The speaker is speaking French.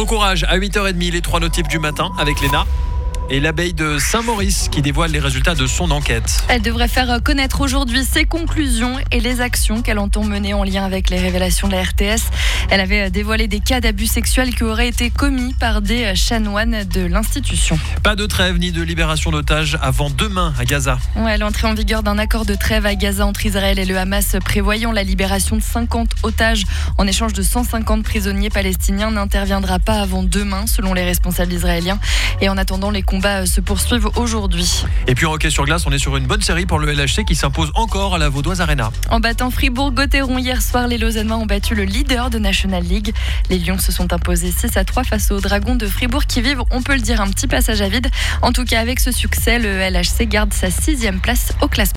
Bon courage à 8h30, les 3 notifs du matin avec Léna. Et l'abeille de Saint-Maurice qui dévoile les résultats de son enquête. Elle devrait faire connaître aujourd'hui ses conclusions et les actions qu'elle entend mener en lien avec les révélations de la RTS. Elle avait dévoilé des cas d'abus sexuels qui auraient été commis par des chanoines de l'institution. Pas de trêve ni de libération d'otages avant demain à Gaza. Ouais, l'entrée en vigueur d'un accord de trêve à Gaza entre Israël et le Hamas prévoyant la libération de 50 otages en échange de 150 prisonniers palestiniens n'interviendra pas avant demain selon les responsables israéliens. Et en attendant, les combats se poursuivent aujourd'hui. Et puis en hockey sur glace, on est sur une bonne série pour le LHC qui s'impose encore à la Vaudoise Arena. En battant Fribourg-Gotteron hier soir, les Lausannois ont battu le leader de National League. Les Lions se sont imposés 6-3 face aux Dragons de Fribourg qui vivent, on peut le dire, un petit passage à vide. En tout cas, avec ce succès, le LHC garde sa 6e place au classement.